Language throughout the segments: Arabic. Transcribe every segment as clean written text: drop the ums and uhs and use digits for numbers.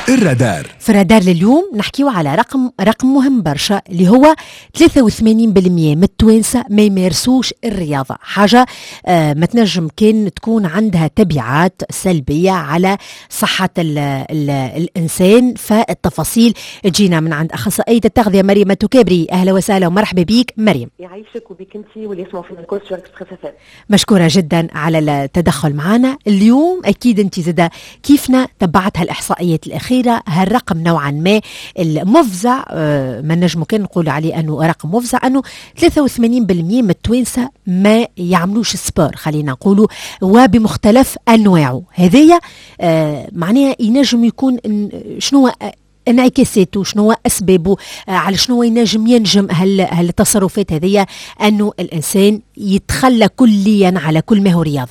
الرادار. في الرادار لليوم نحكيو على رقم مهم برشا اللي هو 83% من التوانسة ما يمارسوش الرياضة، حاجة ما تنجم كان تكون عندها تبعات سلبية على صحة الإنسان. فالتفاصيل تجينا من عند أخصائية التغذية مريم التكابري. أهلا وسهلا ومرحبا بيك مريم. يعيشك وبيك انتي واللي يسمعوا فينا الكل سواء استخفافات. مشكورة جدا على التدخل معنا اليوم. أكيد انت زدا كيفنا تبعت هالإحصائيات الأخيرة، هالرقم نوعا ما المفزع، ما نجمو كان نقول عليه أنه رقم مفزع، أنه 83% من التوانسة ما يعملوش سبور، خلينا نقولوا، وبمختلف أنواعه. هذه معناها ينجم يكون شنو انعكاساته، شنو أسبابه، على شنو ينجم هالتصرفات هذه أنه الإنسان يتخلى كليا على كل ما هو رياضة.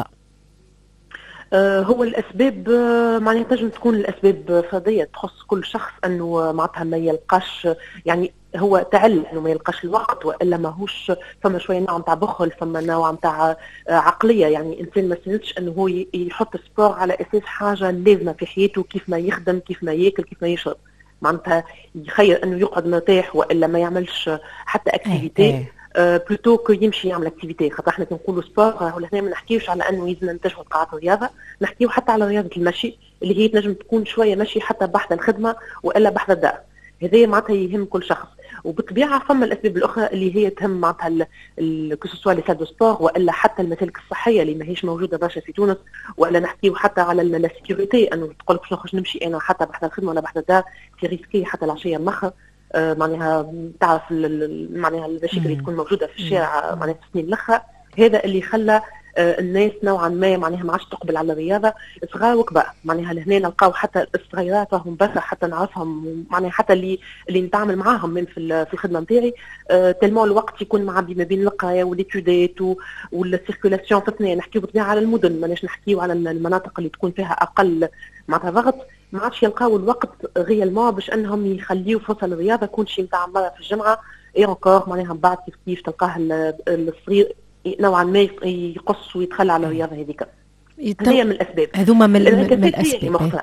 هو الأسباب معناها تنجم تكون الأسباب فردية تخص كل شخص، أنه معناتها ما يلقاش، يعني هو تعل أنه ما يلقاش الوقت، وإلا ماهوش فما شوية نوع متاع بخل، فما نوع متاع عقلية. يعني إنسان ما سنتش أنه هو يحط سبور على أساس حاجة لازمة في حياته، كيف ما يخدم، كيف ما يأكل، كيف ما يشرب. معناتها يخير أنه يقعد مرتاح وإلا ما يعملش حتى أكتيفيتي بلوتو كو يمشي يعمل اكتيفيتي. خاطر احنا كنقولوا سبور هنا ما نحكيوش على انه يلزم ننتجوا قاعات الرياضه، نحكيو حتى على رياضه المشي اللي هي تنجم تكون شويه مشي حتى بحث الخدمه والا بحث الدار. هذا معناتها يهم كل شخص. وبالطبيعه فما الاسباب الاخرى اللي هي تهم معناتها كسوسوا لي سال دو سبور والا حتى المسالك الصحيه اللي ماهيش موجوده برشا في تونس، والا نحكيو حتى على لا سيكوريتي، انه تقول لك باش نخرج نمشي انا حتى بحث الخدمه ولا بحث الدار في ريسكي حتى العشيه مخر. معناها تعرف معناها المشاكل اللي تكون موجوده في الشارع معناها في السنين الاخرى. هذا اللي خلى الناس نوعا ما معناها ما عادش تقبل على الرياضه، صغار وكبار. معناها لهنا نلقاو حتى الصغيرات راهم برشا حتى نعرفهم، معناها حتى اللي نتعامل معاهم من في الخدمه نتاعي، تلمون الوقت يكون معبي ما بين القرايه والإتيودات والسيركولاسيون في الثنين. نحكيو بالطبيعه على المدن، ماناش نحكيو على المناطق اللي تكون فيها اقل معناتها ضغط. ما عادش يلقاو الوقت غيالمون باش انهم يخليوا فرصه للرياضه، كون شيء نتاع مره في الجمعه اي انكور معناها بعد كيف تلقاه الصغير نوعا ما يقص ويتخلى على الرياضه هذيك. هي من الاسباب، هذوما من الاسباب.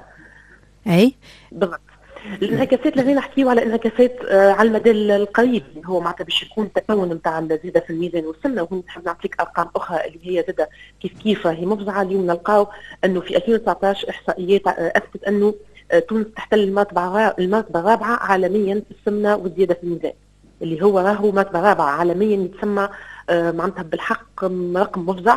اي بالضبط. الانعكاسات اللي نحكيو على انعكاسات على المدى القريب، هو معناتها باش يكون تكون نتاع الزياده في الميزان والسمنه. ونحب نعطيك ارقام اخرى اللي هي زاده كيف راهي مفزعه. اليوم نلقاو انه في 2019 احصائيات اثبتت انه تونس تحتل المرتبه الرابعه عالميا في السمنه والزياده في الميزان، اللي هو راهو مرتبه رابعه عالميا يتسمى معناتها بالحق رقم مفزع.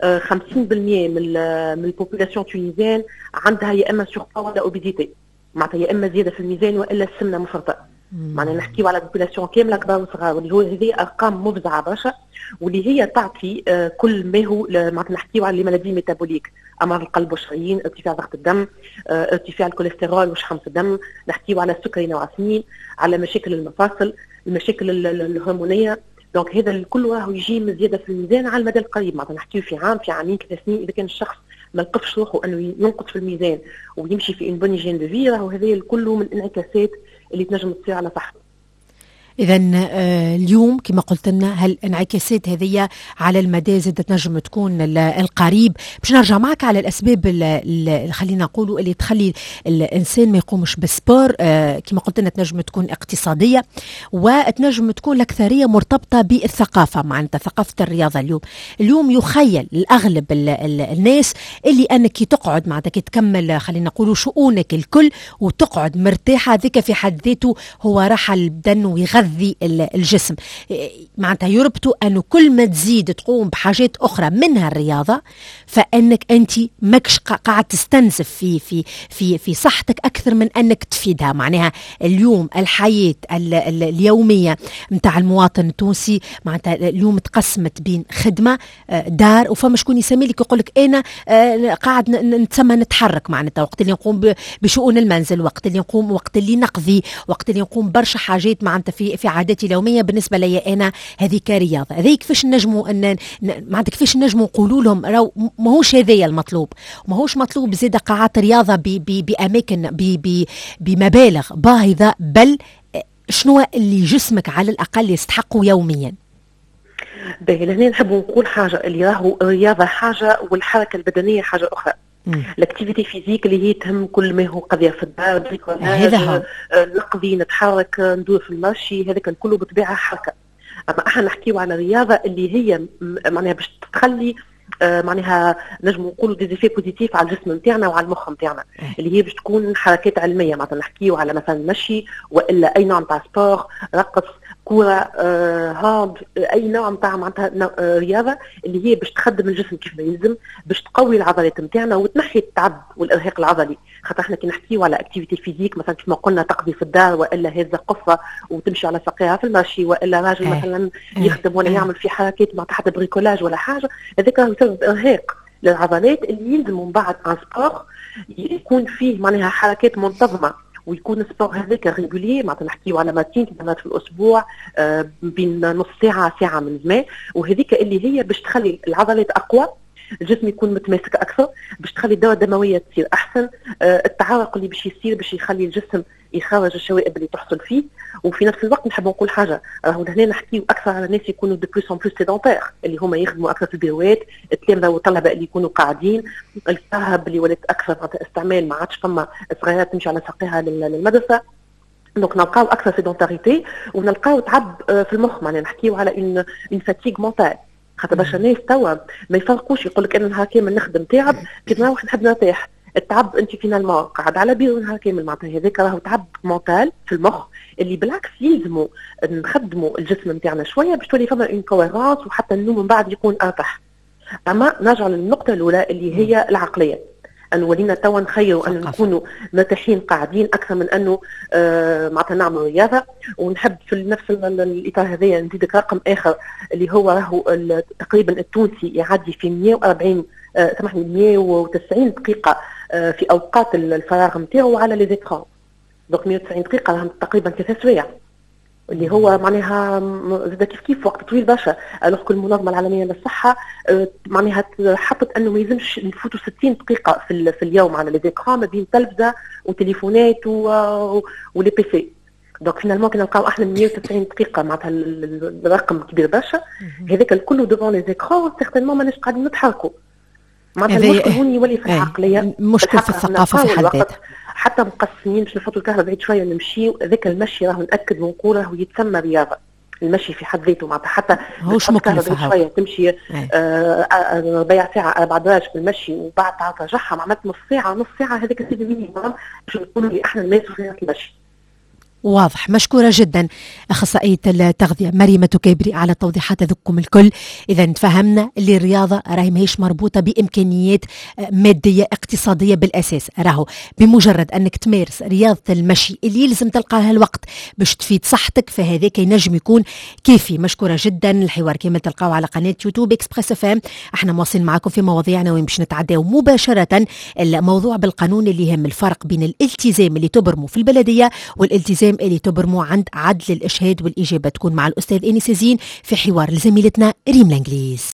50% من البوبولاسيون تونيزيان عندها يا اما سوربوا ولا اوبيزيتي، معناتها يا اما زياده في الميزان والا السمنه مفرطه. معناها نحكيو على البوبولاسيون كامله كبار وصغار، واللي هو هذه ارقام مفزعه برشا، واللي هي تعطي كل ما هو معناتها نحكيو على المالادي ميتابوليك، امراض القلب والشرايين، ارتفاع ضغط الدم، ارتفاع الكوليسترول وشحمه الدم، نحكيو على السكري نوع 2، على مشاكل المفاصل، المشاكل الهرمونيه. دونك هذا الكل راهو يجي من زياده في الميزان على المدى القريب. معناتها نحكيو في عام، في عامين، 3 سنين، اذا كان الشخص ما لقفش روحه انه ينقص في الميزان ويمشي في ان بوني جين دو في، راهو هذا الكل من الانعكاسات اللي تنجم تصير على صحته. إذا اليوم كما قلت لنا هالانعكاسات هذه على المدى زاد تنجم تكون القريب. باش نرجع معك على الأسباب خلينا نقولوا اللي تخلي الإنسان ما يقومش بالسبور. كما قلت لنا تنجم تكون اقتصادية، وتنجم تكون الأكثرية مرتبطة بالثقافة، معناتها ثقافة الرياضة. اليوم يخيل الأغلب الناس اللي أنك تقعد معناتها كي تكمل خلينا نقولوا شؤونك الكل وتقعد مرتاحة، ذيك في حد ذاته هو راحة البدن ويغذي الجسم. معناتها يربطوا أنه كل ما تزيد تقوم بحاجات أخرى منها الرياضة، فأنك أنت ماكش قاعد تستنزف في صحتك أكثر من أنك تفيدها. معناها اليوم الحياة اليومية متاع المواطن التونسي معناتها اليوم تقسمت بين خدمة، دار، وفما شكون يسمي لك يقول لك أنا قاعد نتسمى نتحرك، معناتها وقت اللي نقوم بشؤون المنزل، وقت اللي نقضي، وقت اللي نقوم برشا حاجات معناتها في عاداتي اليوميه. بالنسبه لي انا هذه كرياضه. هذه كيفاش نجموا ان معناتها كيفاش نجموا نقولوا لهم راهو ماهوش هذايا المطلوب، ماهوش مطلوب زياده قاعات رياضه باماكن بمبالغ باهظه، بل شنو اللي جسمك على الاقل يستحقه يوميا. باهي لهنا نحب نقول حاجه، اللي راهو الرياضه حاجه والحركه البدنيه حاجه اخرى. الاكتيفيتي فيزيك اللي هي تهم كل ما هو قضيه في الدار، هذا نقضي نتحرك ندور في المشي، هذا كان كله بطبيعه حركه. اما احنا نحكيو على رياضه اللي هي معناها باش تخلي معناها نجم نقولوا دي زيفي بوزيتيف على الجسم نتاعنا وعلى المخ نتاعنا، اللي هي باش تكون حركات علميه، مثلا نحكيو على مثلا مشي والا اي نوع نتاع سبور، رقص، كره، هاند، اي نوع نتاع معناتها رياضه اللي هي باش تخدم الجسم كيف ما يلزم، باش تقوي العضلات نتاعنا وتنحي التعب والارهاق العضلي. خاطر احنا كي نحكيو على اكتيفيتي فيزيك مثلا كيف ما قلنا تقضي في الدار والا هزه قصه وتمشي على ساقيها في المشي، والا راجل مثلا يخدم ولا يعمل في حركات مع تحت بريكولاج ولا حاجه، هذاك يسبب ارهاق للعضلات اللي يلزم من بعد ان سبور يكون فيه معناها حركات منتظمه، ويكون السبور هذاك ريغولي، معناتها نحكيو على 200 مرات في الاسبوع بين نص ساعه ساعه من زمان، وهذيك اللي هي باش تخلي العضلات اقوى، الجسم يكون متماسك اكثر، باش تخلي الدوره الدمويه تصير احسن، التعرق اللي باش يصير باش يخلي الجسم يخرج الشوائب اللي تحصل فيه. وفي نفس الوقت نحب نقول حاجه، راهو هنا نحكيو اكثر على الناس يكونوا دو بلوس ان بلوس سيدونتير، اللي هما يخدموا اكثر في البيروات، التلامذه والطلبه اللي يكونوا قاعدين، الكهرب اللي ولات اكثر استعمال، ما عادش فما صغيرات تمشي على ساقيها للمدرسه، دونك نلقاو اكثر سيدونتاريتي ونلقاو تعب في المخ، معناها نحكيو على اون فاتيغ مونتال. خاطر برشا ناس توا ما يفرقوش، يقول لك انا نهار كامل نخدم تعب، كي نروح نحب نرتاح. التعب انت فينالمون قاعد على بيرو نهار كامل، معناتها هذاك راهو تعب مونتال في المخ اللي بالعكس يلزموا نخدموا الجسم نتاعنا شويه باش تولي فما اون كويرونس، وحتى النوم من بعد يكون ارتاح. اما نرجع للنقطه الاولى اللي هي العقليه، أن ولينا توا نخيروا أن نكونوا مرتاحين قاعدين أكثر من أنه معناتها نعمل رياضة. ونحب في نفس الإطار هذايا نزيدك رقم آخر اللي هو راهو تقريبا التونسي يعدي في 190 دقيقة في أوقات الفراغ نتاعو على لي زيكران. دونك 190 دقيقة راهم تقريبا 3 سوايع، اللي هو معناها زاد كيف وقت طويل برشا. الوغ كو المنظمه العالميه للصحه معناها حطت انه ما يلزمش نفوتوا 60 دقيقه في اليوم على لي زيكران ما بين تلفزه وتليفونات ولي بي سي. دونك فينالمون كي نلقاو احنا 190 دقيقه معناتها الرقم كبير برشا، هذاك الكل دوفون لي زيكران سيغتينمون ماناش قاعدين نتحركوا. معناتها المشكل هون يولي في العقليه، مشكل في الثقافه في حد ذاتها. حتى مقسمين باش نحطوا الكهرباء بعيد شويه ونمشيو، ذاك المشي راهو ناكد ونقول راهو يتسمى رياضه. المشي في حد ذاته معناتها حتى هوش مكلف شويه تمشي ربع ساعه 4 دقائق في المشي وبعد ترجعها معناتها نص ساعه هذاك سيدي مينيموم باش نقولوا اللي احنا الناس في المشي. واضح. مشكورة جدا أخصائية التغذية مريم تكيبري على التوضيحات هذوكم الكل. إذا فهمنا اللي الرياضة راهي ماهيش مربوطة بإمكانيات مادية اقتصادية بالأساس، راهو بمجرد أنك تمارس رياضة المشي اللي يلزم تلقى لها الوقت باش تفيد صحتك، فهذاك ينجم يكون كافي. مشكورة جدا. الحوار كامل تلقاو على قناة يوتيوب إكسبريس اف ام. احنا مواصلين معكم في مواضيعنا وين باش نتعداو مباشرة الموضوع بالقانون اللي يهم الفرق بين الالتزام اللي تبرموا في البلدية والالتزام اللي تبرموا عند عدل الإشهاد والإجابة. تكون مع الأستاذ إني سيزين في حوار لزميلتنا ريم الإنجليز.